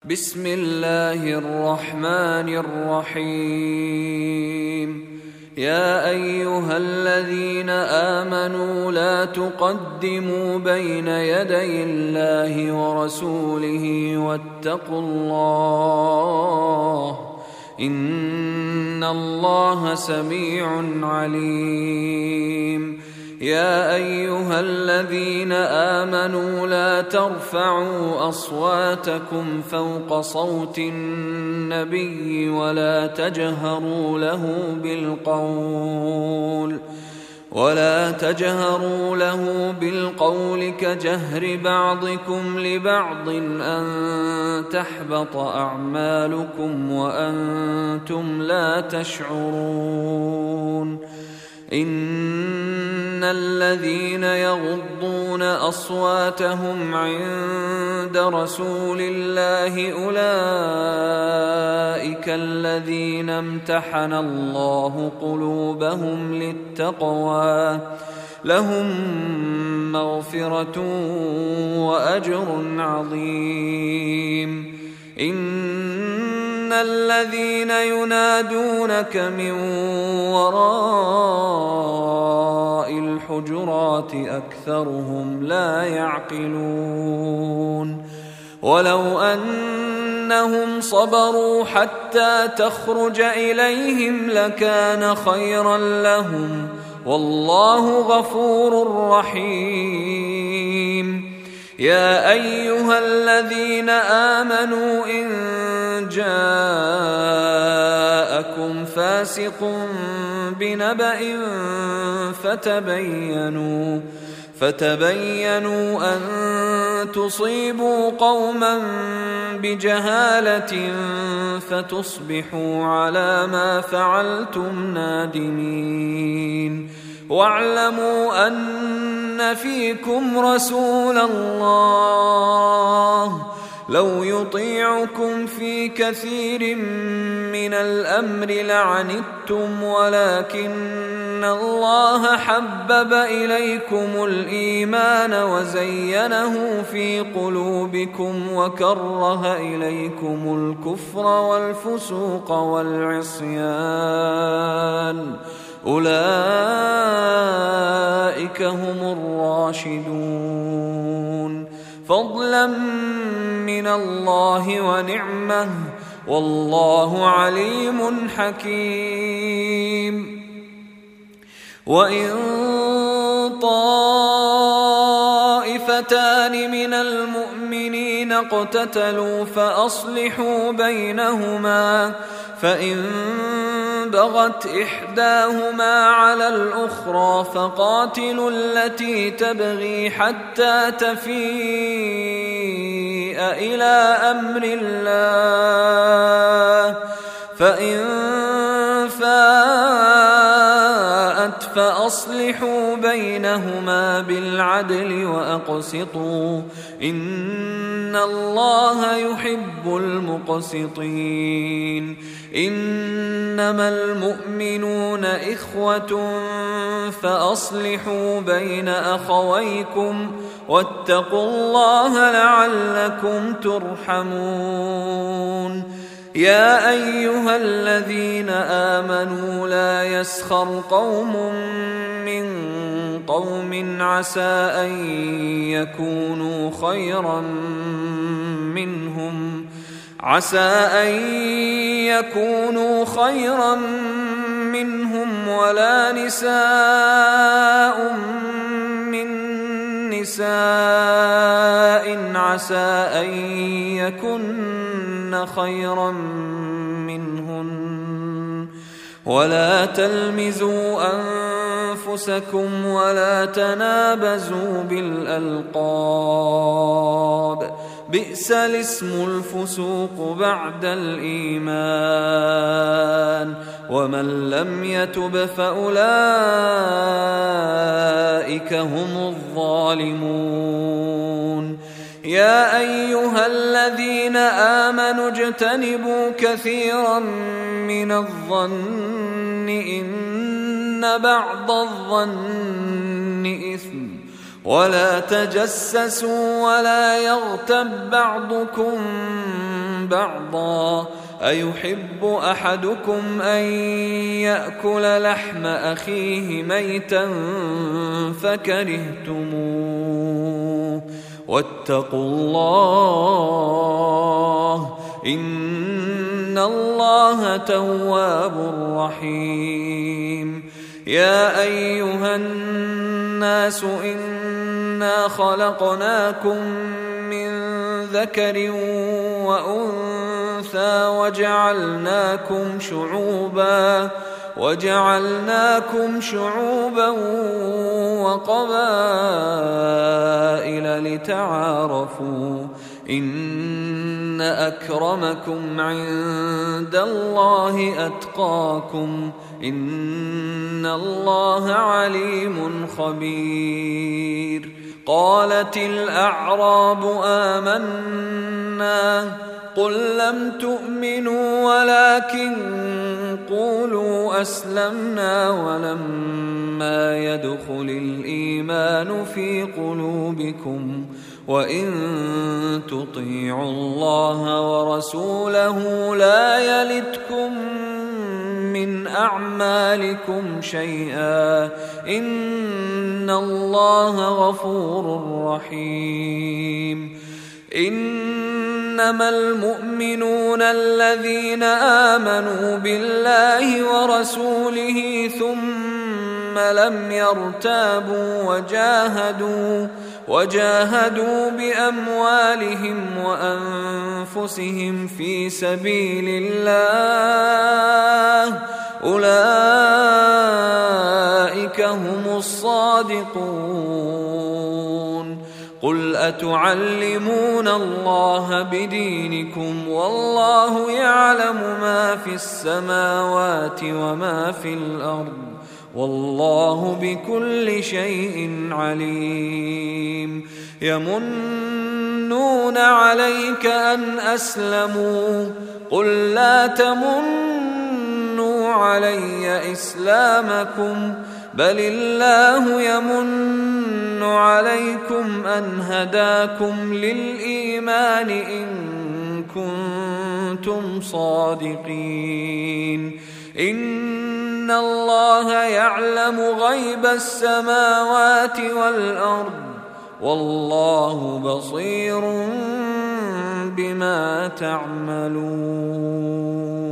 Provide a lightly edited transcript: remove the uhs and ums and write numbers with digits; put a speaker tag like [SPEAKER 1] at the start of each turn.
[SPEAKER 1] بسم الله الرحمن الرحيم. يا أيها الذين آمنوا لا تقدموا بين يدي الله ورسوله واتقوا الله إن الله سميع عليم. يا أيها الذين آمنوا لا ترفعوا أصواتكم فوق صوت النبي ولا تجهروا له بالقول كجهر بعضكم لبعض أن تحبط أعمالكم وأنتم لا تشعرون. إن الذين يغضون أصواتهم عند رسول الله أولئك الذين امتحن الله قلوبهم للتقوى لهم مغفرة وأجر عظيم. إن الذين ينادونك من وراء الحجرات أكثرهم لا يعقلون. ولو أنهم صبروا حتى تخرج إليهم لكان خيرا لهم والله غفور رحيم. يا أيها الذين آمنوا إن جاءكم فاسق بنبأ فتبينوا أن تصيبوا قوما بجهالة فتصبحوا على ما فعلتم نادمين. واعلموا أن فيكم رسول الله لو يطيعكم في كثير من الأمر لعنتم ولكن الله حبب إليكم الإيمان وزينه في قلوبكم وكره إليكم الكفر والفسوق والعصيان أولئك هم الراشدون فضلا من الله ونعمه والله عليم حكيم. وإن طائفتان من المؤمنين اقتتلوا فأصلحوا بينهما فإن بغت إحداهما على الأخرى فقاتلوا التي تبغي حتى تفيء إلى أمر الله فإن فاءت فأصلحوا بينهما بالعدل وأقسطوا إن الله يحب المقسطين. إنما المؤمنون إخوة فأصلحوا بين أخويكم واتقوا الله لعلكم ترحمون. يا أيها الذين آمنوا لا يسخر قوم من قوم عسى أن يكونوا خيرا منهم ولا نساء من نساء عسى أن يكن خيرا منهن ولا تلمزوا أنفسكم ولا تنابزوا بالألقاب بئس الاسم الفسوق بعد الإيمان ومن لم يتب فأولئك هم الظالمون. يا أيها الذين آمنوا اجتنبوا كثيرا من الظن إن بعض الظن إثم ولا تجسسوا ولا يغتب بعضكم بعضا أيحب أحدكم أن يأكل لحم أخيه ميتا فكرهتموه واتقوا الله إن الله تواب رحيم. يا أيها الناس إنا خلقناكم من ذكر وأنثى وجعلناكم شعوبا وقبائل لتعارفوا إن أكرمكم عند الله أتقاكم إن الله عليم خبير. قالت الأعراب آمنا قل لم تؤمنوا ولكن قولوا أسلمنا ولما يدخل الإيمان في قلوبكم وإن تطيعوا الله ورسوله لا يلتكم من أعمالكم شيئا إن الله غفور رحيم. إنما المؤمنون الذين آمنوا بالله ورسوله ثم لم يرتابوا وجاهدوا بأموالهم وأنفسهم في سبيل الله أولئك هم الصادقون. قل أتعلمون الله بدينكم والله يعلم ما في السماوات وما في الأرض والله بكل شيء عليم. يمنون عليك أن أسلموا قل لا تمنوا علي إسلامكم بل الله يمن عليكم أن هداكم للإيمان إن كنتم صادقين. إن الله يعلم غيب السماوات والأرض والله بصير بما تعملون.